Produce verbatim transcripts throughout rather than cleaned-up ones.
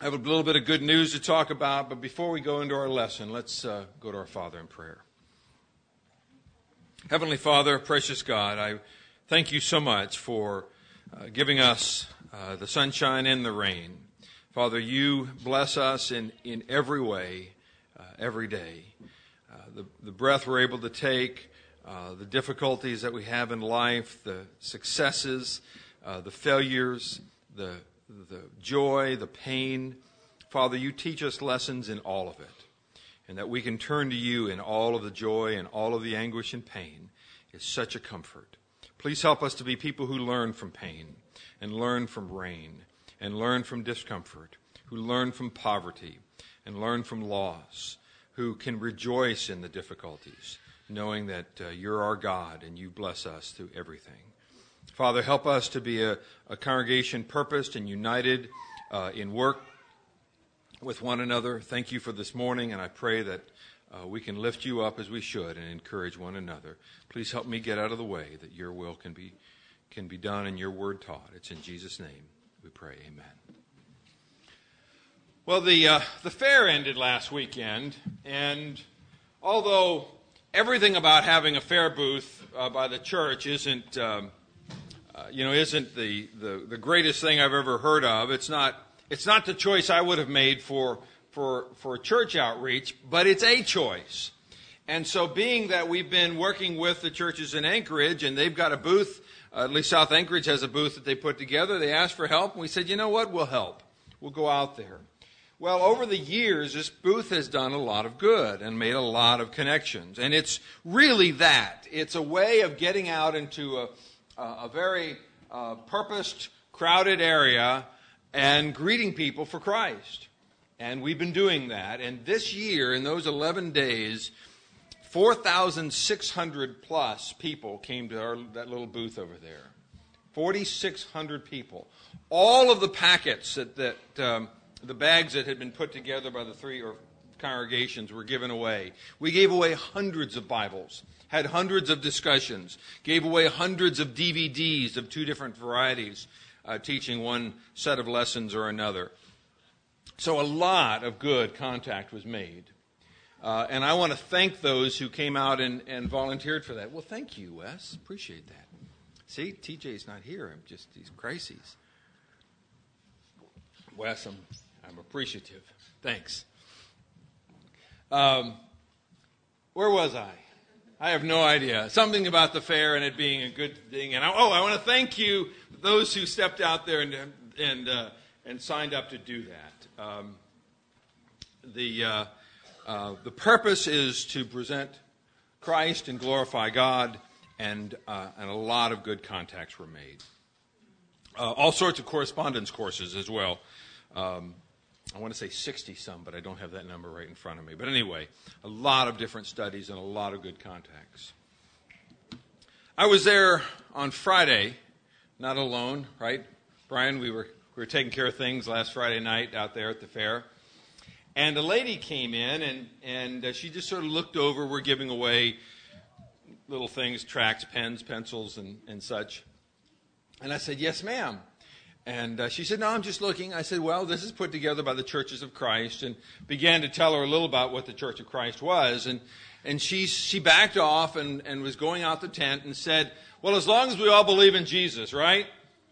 I have a little bit of good news to talk about, but before we go into our lesson, let's uh, go to our Father in prayer. Heavenly Father, precious God, I thank you so much for uh, giving us uh, the sunshine and the rain. Father, you bless us in, in every way, uh, every day. Uh, the, the breath we're able to take, uh, the difficulties that we have in life, the successes, uh, the failures, the, the joy, the pain. Father, you teach us lessons in all of it. And that we can turn to you in all of the joy and all of the anguish and pain is such a comfort. Please help us to be people who learn from pain and learn from rain and learn from discomfort, who learn from poverty and learn from loss, who can rejoice in the difficulties, knowing that uh, you're our God and you bless us through everything. Father, help us to be a, a congregation purposed and united uh, in work with one another. Thank you for this morning, and I pray that uh, we can lift you up as we should and encourage one another. Please help me get out of the way that your will can be can be done and your word taught. It's in Jesus' name we pray. Amen. Well, the uh, the fair ended last weekend, and although everything about having a fair booth uh, by the church isn't um, uh, you know isn't the, the the greatest thing I've ever heard of, it's not. It's not the choice I would have made for, for, for church outreach, but it's a choice. And so being that we've been working with the churches in Anchorage, and they've got a booth, uh, at least South Anchorage has a booth that they put together, they asked for help, and we said, you know what, we'll help. We'll go out there. Well, over the years, this booth has done a lot of good and made a lot of connections. And it's really that. It's a way of getting out into a, a very uh, purposed, crowded area and greeting people for Christ. And we've been doing that. And this year, in those eleven days, four thousand six hundred plus people came to our, that little booth over there. four thousand six hundred people. All of the packets, that, that um, the bags that had been put together by the three or congregations were given away. We gave away hundreds of Bibles, had hundreds of discussions, gave away hundreds of D V Ds of two different varieties, Uh, teaching one set of lessons or another. So a lot of good contact was made. Uh, and I want to thank those who came out and, and volunteered for that. Well, thank you, Wes. Appreciate that. See, T J's not here. I'm just these crises. Wes, I'm, I'm appreciative. Thanks. Um, where was I? I have no idea. Something about the fair and it being a good thing. And I, oh, I want to thank you, those who stepped out there and and uh, and signed up to do that. Um, the uh, uh, the purpose is to present Christ and glorify God, and uh, and a lot of good contacts were made. Uh, all sorts of correspondence courses as well. Um, I want to say sixty some, but I don't have that number right in front of me. But anyway, a lot of different studies and a lot of good contacts. I was there on Friday, not alone, right? Brian, we were we were taking care of things last Friday night out there at the fair. And a lady came in, and, and uh, she just sort of looked over. We're giving away little things, tracts, pens, pencils, and, and such. And I said, yes, ma'am. And uh, she said, no, I'm just looking. I said, well, this is put together by the Churches of Christ, and began to tell her a little about what the Church of Christ was. And and she she backed off and, and was going out the tent and said, well, as long as we all believe in Jesus, right?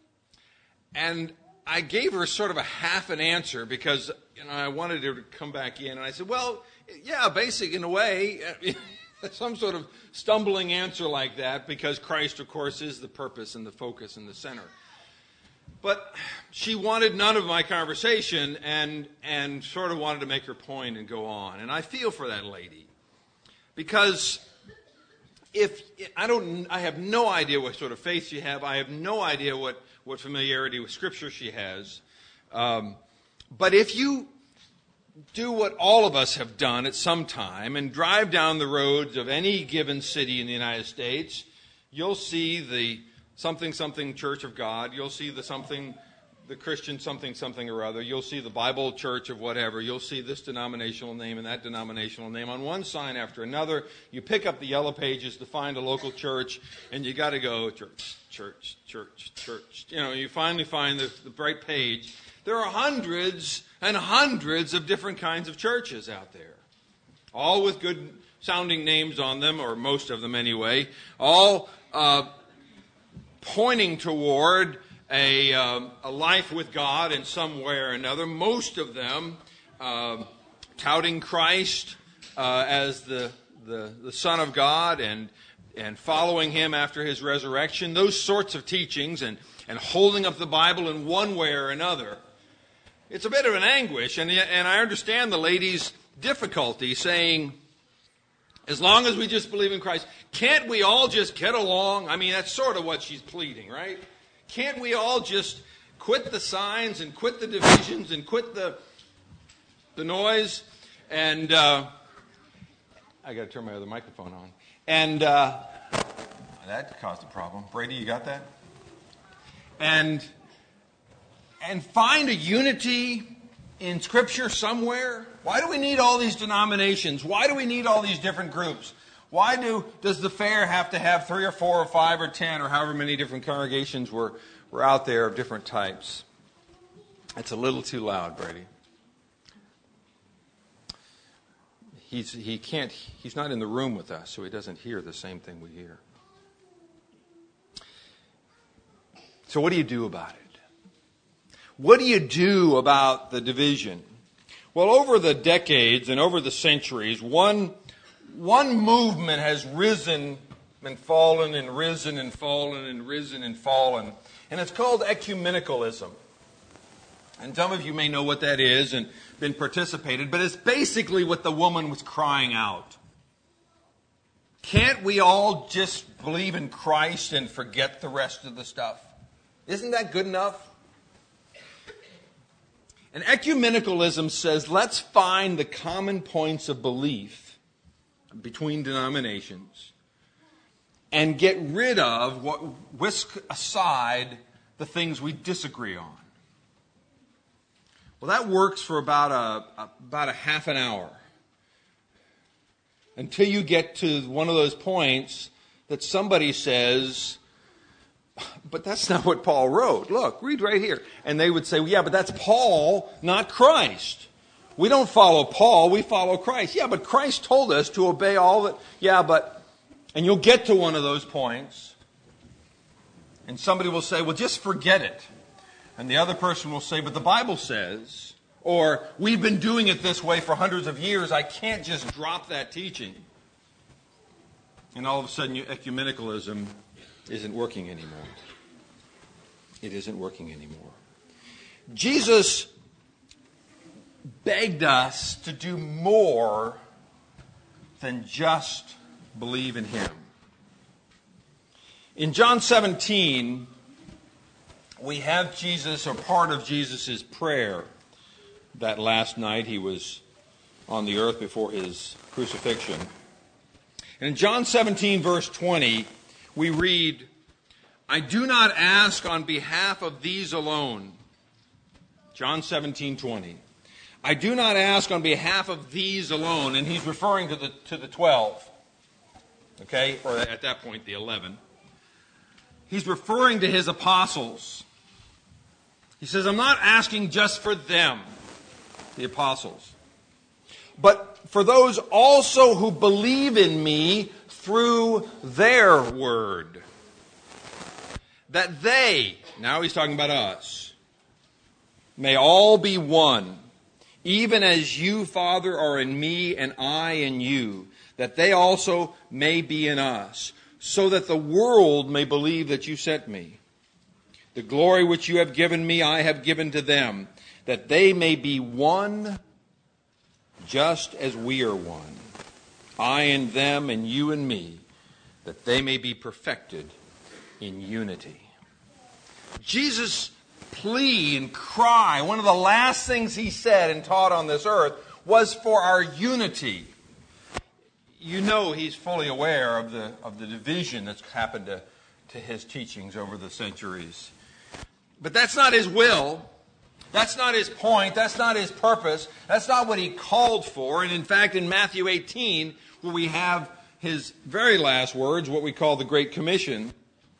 And I gave her sort of a half an answer because, you know, I wanted her to come back in. And I said, well, yeah, basic in a way, some sort of stumbling answer like that, because Christ, of course, is the purpose and the focus and the center. But she wanted none of my conversation and and sort of wanted to make her point and go on. And I feel for that lady, because if I don't, I have no idea what sort of faith she have. I have no idea what, what familiarity with Scripture she has. Um, but if you do what all of us have done at some time and drive down the roads of any given city in the United States, you'll see the something, something Church of God. You'll see the something, the Christian something, something or other. You'll see the Bible Church of whatever. You'll see this denominational name and that denominational name on one sign after another. You pick up the yellow pages to find a local church, and you got to go church, church, church, church. You know, you finally find the, the bright page There are hundreds and hundreds of different kinds of churches out there, all with good sounding names on them, or most of them anyway, all uh, pointing toward a, um, a life with God in some way or another, most of them uh, touting Christ uh, as the, the, the Son of God and, and following Him after His resurrection, those sorts of teachings, and, and holding up the Bible in one way or another. It's a bit of an anguish, and, and I understand the lady's difficulty saying, as long as we just believe in Christ, can't we all just get along? I mean, that's sort of what she's pleading, right? Can't we all just quit the signs and quit the divisions and quit the the noise? And uh, I got to turn my other microphone on. And uh, that caused a problem. Brady, you got that? And and find a unity in Scripture somewhere? Why do we need all these denominations? Why do we need all these different groups? Why do does the fair have to have three or four or five or ten or however many different congregations were, were out there of different types? It's a little too loud, Brady. He's he can't he's not in the room with us, so he doesn't hear the same thing we hear. So what do you do about it? What do you do about the division? Well, over the decades and over the centuries, one, one movement has risen and fallen and risen and fallen and risen and fallen. And it's called ecumenicalism. And some of you may know what that is and been participated, but it's basically what the woman was crying out. Can't we all just believe in Christ and forget the rest of the stuff? Isn't that good enough? And ecumenicalism says, let's find the common points of belief between denominations and get rid of, what, whisk aside the things we disagree on. Well, that works for about a, about a half an hour until you get to one of those points that somebody says, but that's not what Paul wrote. Look, read right here. And they would say, well, yeah, but that's Paul, not Christ. We don't follow Paul, we follow Christ. Yeah, but Christ told us to obey all that. Yeah, but, and you'll get to one of those points, and somebody will say, well, just forget it. And the other person will say, but the Bible says, or we've been doing it this way for hundreds of years, I can't just drop that teaching. And all of a sudden, ecumenicalism isn't working anymore. It isn't working anymore. Jesus begged us to do more than just believe in Him. In John seventeen, we have Jesus, or part of Jesus' prayer that last night He was on the earth before His crucifixion. And in John seventeen, verse twenty, we read, I do not ask on behalf of these alone. John seventeen twenty. I do not ask on behalf of these alone. And he's referring to the to the twelve. Okay? Or at that point, the eleven. He's referring to his apostles. He says, I'm not asking just for them, the apostles, but for those also who believe in me through their word. That they, now he's talking about us, may all be one, even as you, Father, are in me and I in you, that they also may be in us, so that the world may believe that you sent me. The glory which you have given me, I have given to them, that they may be one just as we are one. I and them and you and me, that they may be perfected in unity. Jesus' plea and cry, one of the last things He said and taught on this earth, was for our unity. You know He's fully aware of the of the division that's happened to, to His teachings over the centuries. But that's not His will. That's not His point. That's not His purpose. That's not what He called for. And in fact, in Matthew eighteen, where we have His very last words, what we call the Great Commission,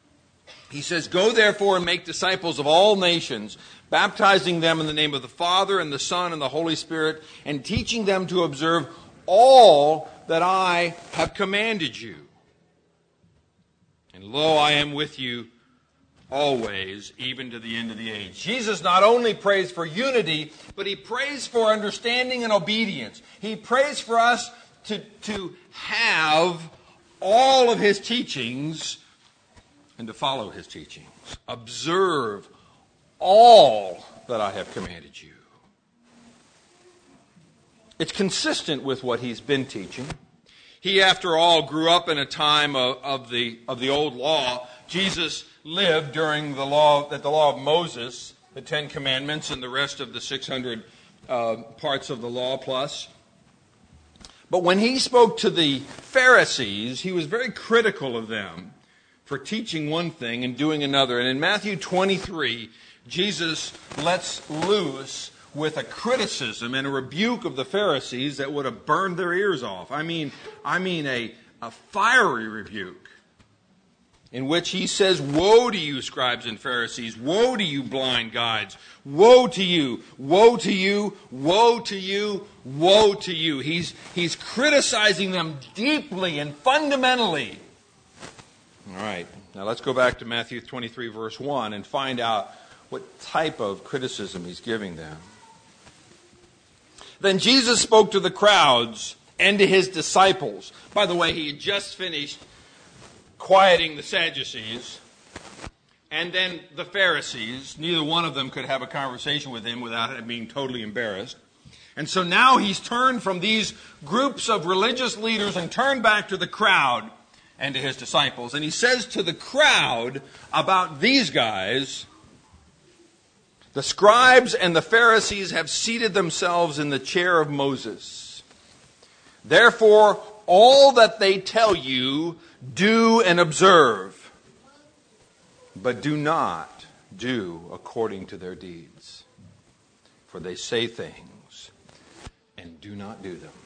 He says, "Go therefore and make disciples of all nations, baptizing them in the name of the Father and the Son and the Holy Spirit, and teaching them to observe all that I have commanded you. And lo, I am with you always, even to the end of the age." Jesus not only prays for unity, but he prays for understanding and obedience. He prays for us to, to have all of his teachings and to follow his teachings. Observe all that I have commanded you. It's consistent with what he's been teaching. He, after all, grew up in a time of, of the of the old law. Jesus lived during the law that the law of Moses, the Ten Commandments, and the rest of the six hundred uh, parts of the law plus. But when he spoke to the Pharisees, he was very critical of them for teaching one thing and doing another. And in Matthew twenty-three, Jesus lets loose with a criticism and a rebuke of the Pharisees that would have burned their ears off. I mean, I mean a, a fiery rebuke in which he says, "Woe to you, scribes and Pharisees! Woe to you, blind guides! Woe to you! Woe to you! Woe to you! Woe to you!" He's, he's criticizing them deeply and fundamentally. All right, now let's go back to Matthew twenty-three, verse one, and find out what type of criticism he's giving them. "Then Jesus spoke to the crowds and to his disciples." By the way, he had just finished quieting the Sadducees and then the Pharisees. Neither one of them could have a conversation with him without him being totally embarrassed. And so now he's turned from these groups of religious leaders and turned back to the crowd and to his disciples. And he says to the crowd about these guys, "The scribes and the Pharisees have seated themselves in the chair of Moses. Therefore, all that they tell you, do and observe, but do not do according to their deeds. For they say things and do not do them."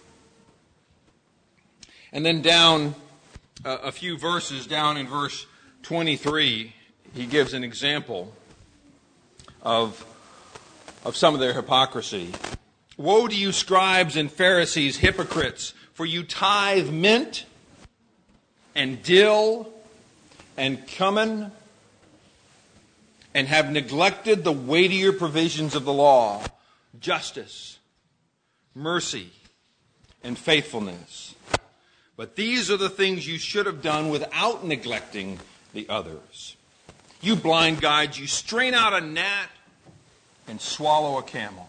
And then down uh, a few verses, down in verse twenty-three, he gives an example of, of some of their hypocrisy. "Woe to you, scribes and Pharisees, hypocrites, for you tithe mint and dill and cumin, and have neglected the weightier provisions of the law, justice, mercy, and faithfulness. But these are the things you should have done without neglecting the others. You blind guides, you strain out a gnat and swallow a camel."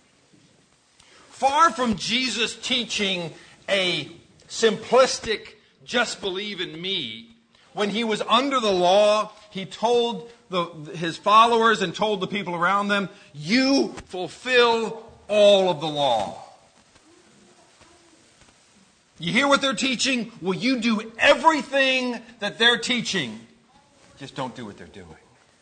Far from Jesus teaching a simplistic, just believe in me, when he was under the law, he told the, his followers and told the people around them, "You fulfill all of the law." You hear what they're teaching? Well, you do everything that they're teaching. Just don't do what they're doing.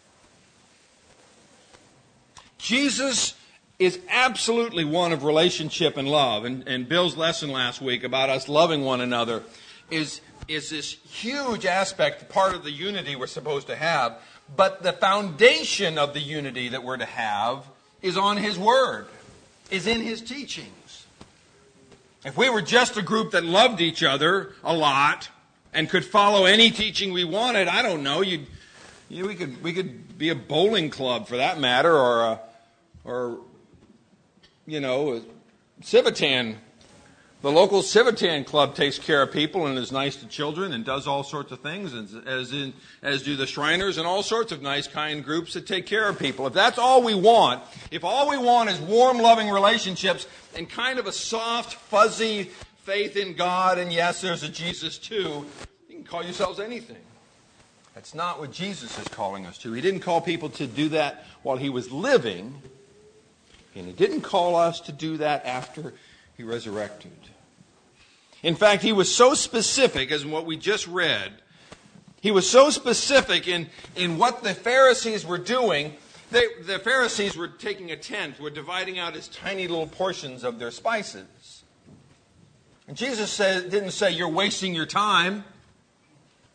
Jesus is absolutely one of relationship and love. And, and Bill's lesson last week about us loving one another is, is this huge aspect, part of the unity we're supposed to have. But the foundation of the unity that we're to have is on his word, is in his teachings. If we were just a group that loved each other a lot and could follow any teaching we wanted, I don't know, you'd, you know, we could we could be a bowling club for that matter, or a, or you know, a Civitan. The local Civitan club takes care of people and is nice to children and does all sorts of things, as in as do the Shriners and all sorts of nice, kind groups that take care of people. If that's all we want, if all we want is warm, loving relationships and kind of a soft, fuzzy faith in God, and yes, there's a Jesus too, you can call yourselves anything. That's not what Jesus is calling us to. He didn't call people to do that while he was living, and he didn't call us to do that after he resurrected. In fact, he was so specific, as in what we just read, he was so specific in, in what the Pharisees were doing. They, the Pharisees were taking a tenth, were dividing out as tiny little portions of their spices. And Jesus said, didn't say, "You're wasting your time."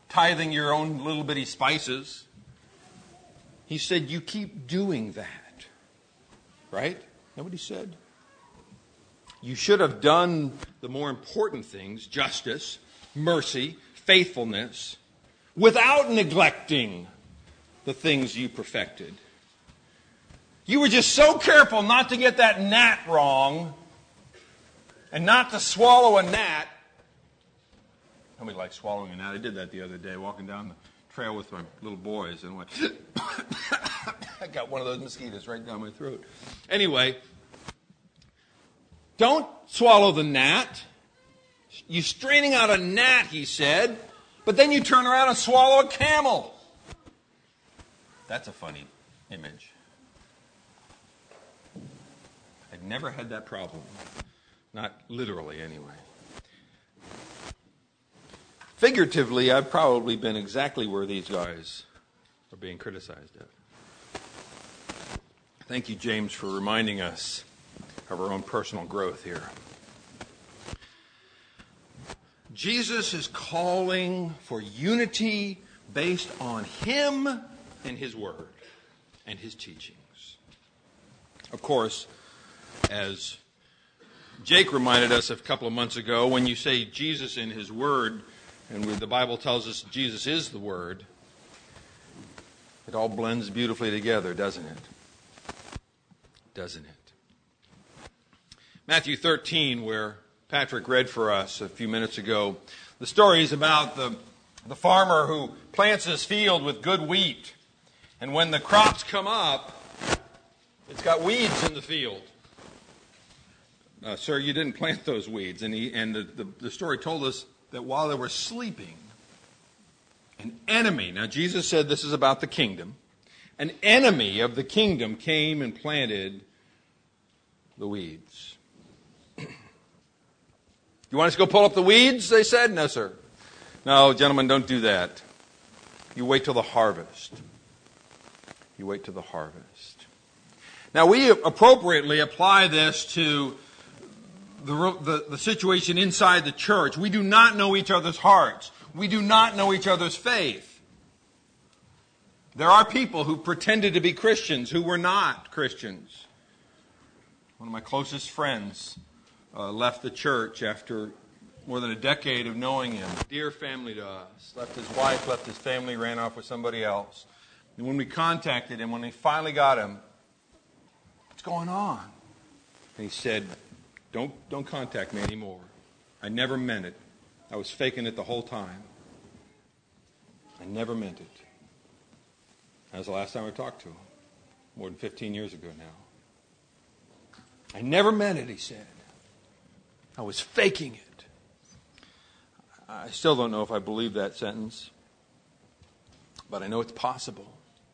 tithing your own little bitty spices. He said, you keep doing that. Right? Know what he said? You should have done the more important things, justice, mercy, faithfulness, without neglecting the things you perfected. You were just so careful not to get that gnat wrong and not to swallow a gnat. Nobody likes swallowing a gnat. I did that the other day, walking down the trail with my little boys, and went, I got one of those mosquitoes right down my throat. Anyway, don't swallow the gnat. You're straining out a gnat, he said, but then you turn around and swallow a camel. That's a funny image. I'd never had that problem. Not literally, anyway. Figuratively, I've probably been exactly where these guys are being criticized at. Thank you, James, for reminding us of our own personal growth here. Jesus is calling for unity based on Him and His Word and His teachings. Of course, as Jake reminded us a couple of months ago, when you say Jesus and His Word, and the Bible tells us Jesus is the Word, it all blends beautifully together, doesn't it? Doesn't it? Matthew thirteen, where Patrick read for us a few minutes ago, the story is about the, the farmer who plants his field with good wheat. And when the crops come up, it's got weeds in the field. Uh, sir, you didn't plant those weeds. And, he, and the, the, the story told us that while they were sleeping, an enemy, now Jesus said this is about the kingdom, an enemy of the kingdom came and planted the weeds. You want us to go pull up the weeds, they said? No, sir. No, gentlemen, don't do that. You wait till the harvest. You wait till the harvest. Now, we appropriately apply this to the, the, the situation inside the church. We do not know each other's hearts. We do not know each other's faith. There are people who pretended to be Christians who were not Christians. One of my closest friends uh, left the church after more than a decade of knowing him. Dear family to us. Left his wife, left his family, ran off with somebody else. And when we contacted him, when we finally got him, what's going on? And he said, don't, don't contact me anymore. I never meant it. I was faking it the whole time. I never meant it. That was the last time I talked to him. More than fifteen years ago now. I never meant it, he said. I was faking it. I still don't know if I believe that sentence. But I know it's possible.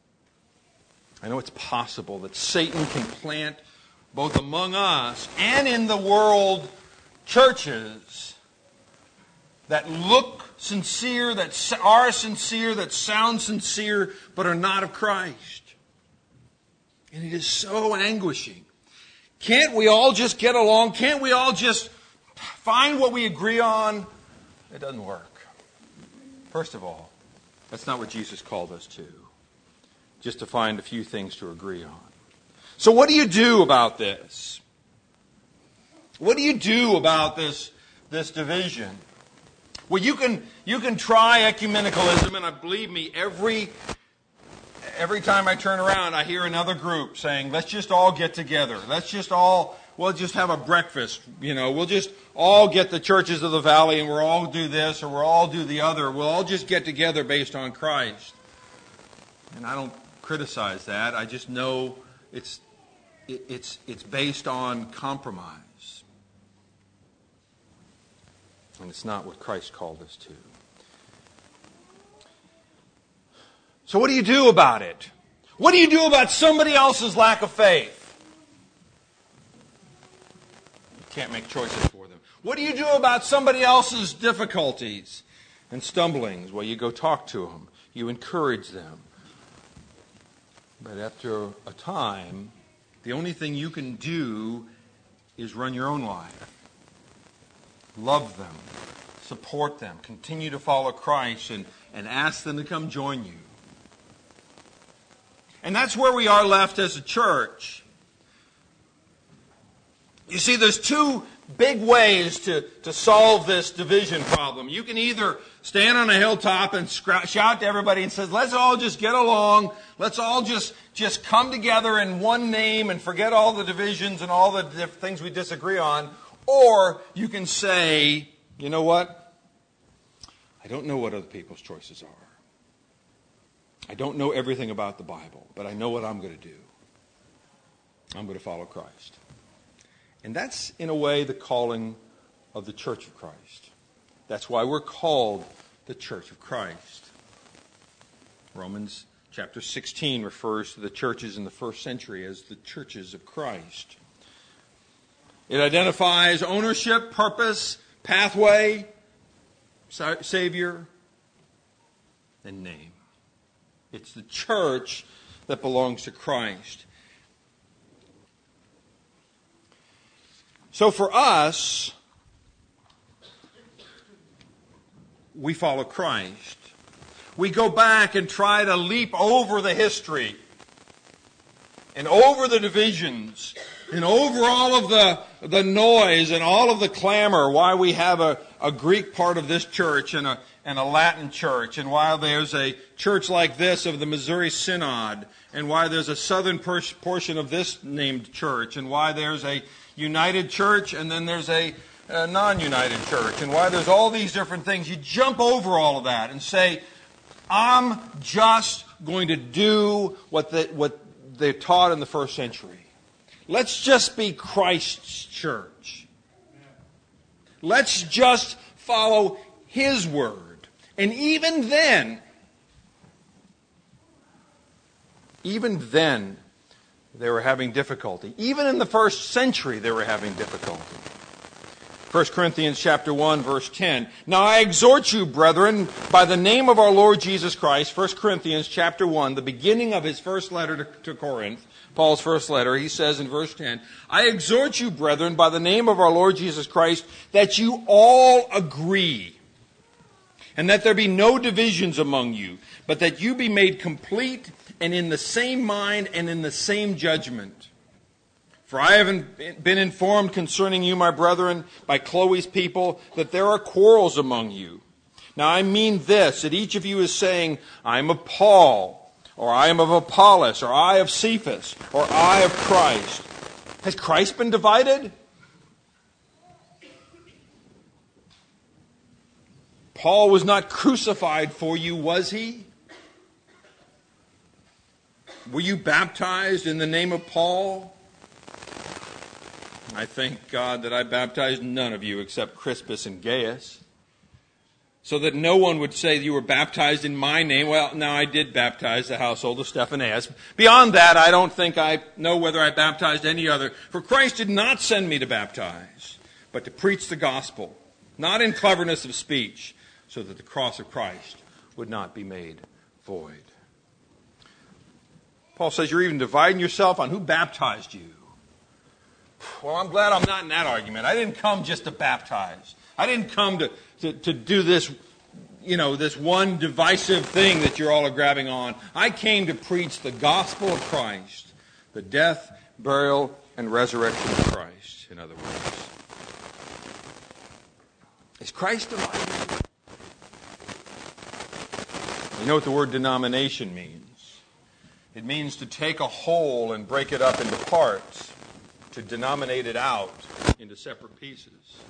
I know it's possible that Satan can plant both among us and in the world churches that look sincere, that are sincere, that sound sincere, but are not of Christ. And it is so anguishing. Can't we all just get along? Can't we all just find what we agree on? It doesn't work. First of all, that's not what Jesus called us to. Just to find a few things to agree on. So what do you do about this? What do you do about this, this division? Well, you can you can try ecumenicalism, and I believe me, every every time I turn around, I hear another group saying, "Let's just all get together. Let's just all we'll just have a breakfast. You know, we'll just all get the churches of the valley, and we'll all do this, or we'll all do the other. We'll all just get together based on Christ." And I don't criticize that. I just know it's it, it's it's based on compromise. And it's not what Christ called us to. So what do you do about it? What do you do about somebody else's lack of faith? You can't make choices for them. What do you do about somebody else's difficulties and stumblings? Well, you go talk to them. You encourage them. But after a time, the only thing you can do is run your own life. Love them. support them, continue to follow Christ, and, and ask them to come join you. And that's where we are left as a church. You see, there's two big ways to, to solve this division problem. You can either stand on a hilltop and scra- shout to everybody and say, let's all just get along. Let's all just, just come together in one name and forget all the divisions and all the diff- things we disagree on. Or you can say, you know what? I don't know what other people's choices are. I don't know everything about the Bible, but I know what I'm going to do. I'm going to follow Christ. And that's, in a way, the calling of the Church of Christ. That's why we're called the Church of Christ. Romans chapter sixteen refers to the churches in the first century as the churches of Christ. It identifies ownership, purpose, pathway, Savior, and name. It's the church that belongs to Christ. So for us, we follow Christ. We go back and try to leap over the history and over the divisions and over all of the, the noise and all of the clamor, why we have a, a Greek part of this church and a, and a Latin church, and why there's a church like this of the Missouri Synod, and why there's a southern per- portion of this named church, and why there's a United Church, and then there's a, a non-United Church, and why there's all these different things. You jump over all of that and say, I'm just going to do what the, what they taught in the first century. Let's just be Christ's church. Let's just follow His word. And even then, even then, they were having difficulty. Even in the first century, they were having difficulty. First Corinthians chapter one, verse ten. Now I exhort you, brethren, by the name of our Lord Jesus Christ. First Corinthians chapter one, the beginning of his first letter to, to Corinth, Paul's first letter, he says in verse ten, I exhort you, brethren, by the name of our Lord Jesus Christ, that you all agree, and that there be no divisions among you, but that you be made complete and in the same mind and in the same judgment. For I have been informed concerning you, my brethren, by Chloe's people, that there are quarrels among you. Now I mean this, that each of you is saying, I am of Paul, or I am of Apollos, or I of Cephas, or I of Christ. Has Christ been divided? Paul was not crucified for you, was he? Were you baptized in the name of Paul? I thank God that I baptized none of you except Crispus and Gaius, so that no one would say you were baptized in my name. Well, now I did baptize the household of Stephanas. Beyond that, I don't think I know whether I baptized any other. For Christ did not send me to baptize, but to preach the gospel, not in cleverness of speech, so that the cross of Christ would not be made void. Paul says you're even dividing yourself on who baptized you. Well, I'm glad I'm not in that argument. I didn't come just to baptize. I didn't come to, to, to do this, you know, this one divisive thing that you're all grabbing on. I came to preach the gospel of Christ, the death, burial, and resurrection of Christ, in other words. Is Christ divided? You know what the word denomination means? It means to take a whole and break it up into parts, to denominate it out into separate pieces.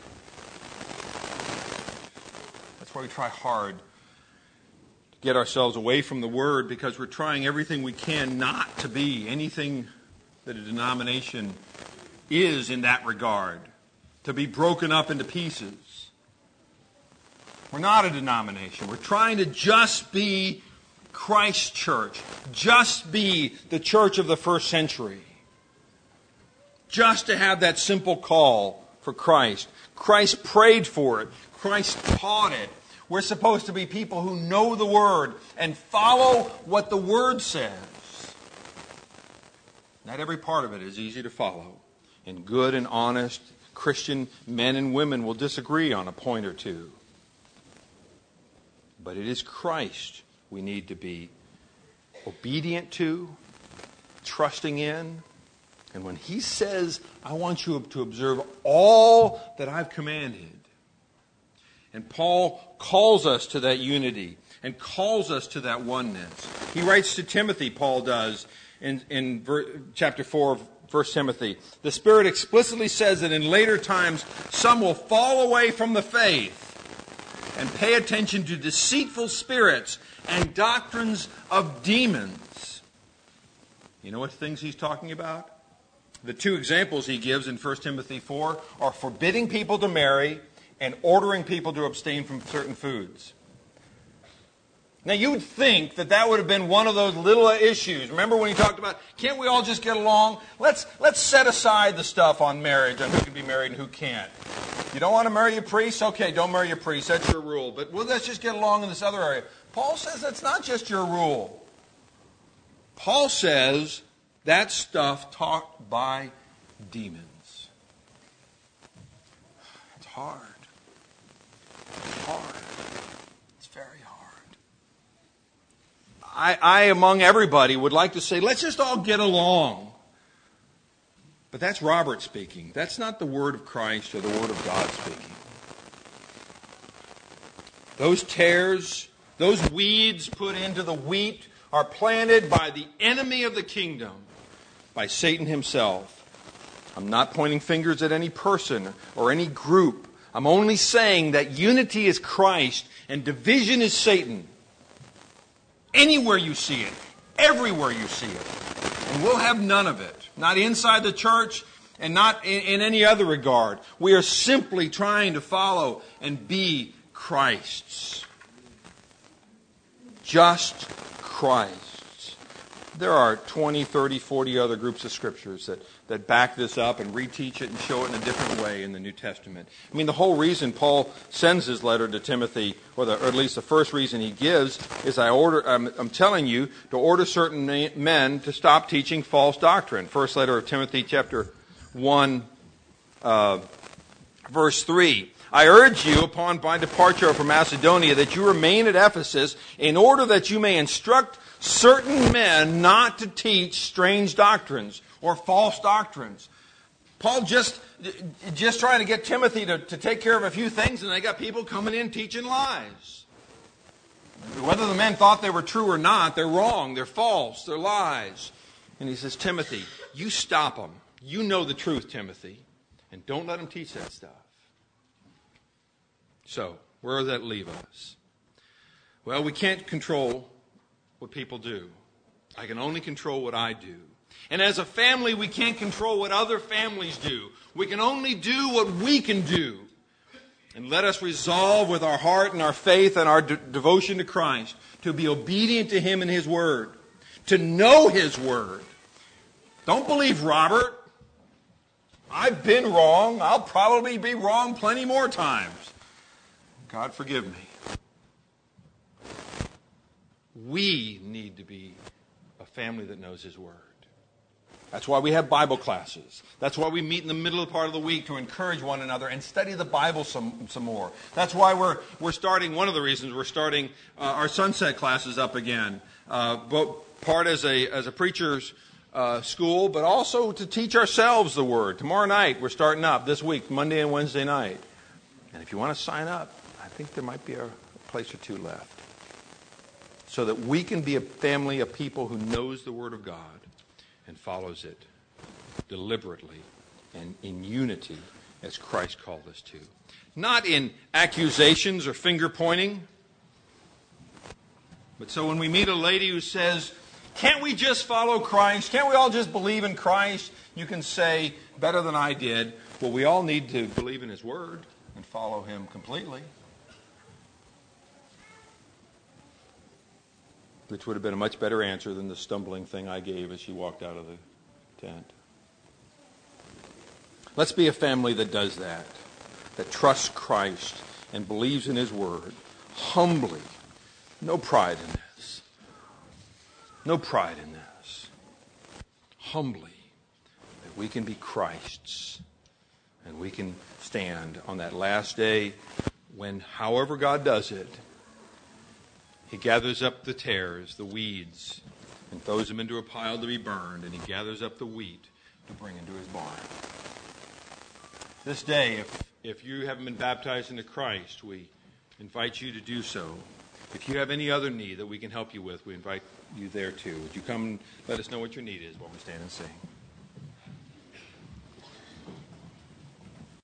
That's why we try hard to get ourselves away from the word, because we're trying everything we can not to be anything that a denomination is in that regard, to be broken up into pieces. We're not a denomination. We're trying to just be Christ's church, just be the church of the first century. Just to have that simple call for Christ. Christ prayed for it. Christ taught it. We're supposed to be people who know the Word and follow what the Word says. Not every part of it is easy to follow. And good and honest Christian men and women will disagree on a point or two. But it is Christ we need to be obedient to, trusting in. And when he says, I want you to observe all that I've commanded, and Paul calls us to that unity and calls us to that oneness. He writes to Timothy, Paul does, in, in ver, chapter four of First Timothy. The Spirit explicitly says that in later times some will fall away from the faith and pay attention to deceitful spirits and doctrines of demons. You know what things he's talking about? The two examples he gives in First Timothy four are forbidding people to marry and ordering people to abstain from certain foods. Now, you would think that that would have been one of those little issues. Remember when he talked about, can't we all just get along? Let's, let's set aside the stuff on marriage and who can be married and who can't. You don't want to marry a priest? Okay, don't marry a priest. That's your rule. But well, let's just get along in this other area. Paul says that's not just your rule. Paul says that stuff taught by demons. It's hard. It's hard. It's very hard. I, I, among everybody, would like to say, let's just all get along. But that's Robert speaking. That's not the word of Christ or the word of God speaking. Those tares, those weeds put into the wheat are planted by the enemy of the kingdom, by Satan himself. I'm not pointing fingers at any person or any group. I'm only saying that unity is Christ and division is Satan. Anywhere you see it, everywhere you see it. And we'll have none of it. Not inside the church and not in, in any other regard. We are simply trying to follow and be Christ's. Just Christ's. There are twenty, thirty, forty other groups of scriptures that, that back this up and reteach it and show it in a different way in the New Testament. I mean, the whole reason Paul sends his letter to Timothy, or, the, or at least the first reason he gives, is I order, I'm, I'm telling you to order certain men to stop teaching false doctrine. First letter of Timothy, chapter one, uh, verse three. I urge you, upon my departure from Macedonia, that you remain at Ephesus in order that you may instruct certain men not to teach strange doctrines or false doctrines. Paul just just trying to get Timothy to, to take care of a few things, and they got people coming in teaching lies. Whether the men thought they were true or not, they're wrong, they're false, they're lies. And he says, Timothy, you stop them. You know the truth, Timothy, and don't let them teach that stuff. So, where does that leave us? Well, we can't control what people do. I can only control what I do. And as a family, we can't control what other families do. We can only do what we can do. And let us resolve with our heart and our faith and our de- devotion to Christ to be obedient to Him and His Word. To know His Word. Don't believe Robert. I've been wrong. I'll probably be wrong plenty more times. God forgive me. We need to be a family that knows His Word. That's why we have Bible classes. That's why we meet in the middle of the part of the week to encourage one another and study the Bible some, some more. That's why we're we're starting, one of the reasons we're starting uh, our sunset classes up again. Uh, both part as a as a preacher's uh, school, but also to teach ourselves the Word. Tomorrow night we're starting up this week, Monday and Wednesday night. And if you want to sign up, I think there might be a place or two left. So that we can be a family of people who knows the Word of God and follows it deliberately and in unity as Christ called us to. Not in accusations or finger pointing. But so when we meet a lady who says, can't we just follow Christ? Can't we all just believe in Christ? You can say, better than I did, well, we all need to believe in His Word and follow Him completely. Which would have been a much better answer than the stumbling thing I gave as she walked out of the tent. Let's be a family that does that. That trusts Christ and believes in His Word. Humbly. No pride in this. No pride in this. Humbly. That we can be Christ's. And we can stand on that last day when, however God does it, He gathers up the tares, the weeds, and throws them into a pile to be burned, and he gathers up the wheat to bring into his barn. This day, if, if you haven't been baptized into Christ, we invite you to do so. If you have any other need that we can help you with, we invite you there too. Would you come and let us know what your need is while we stand and sing?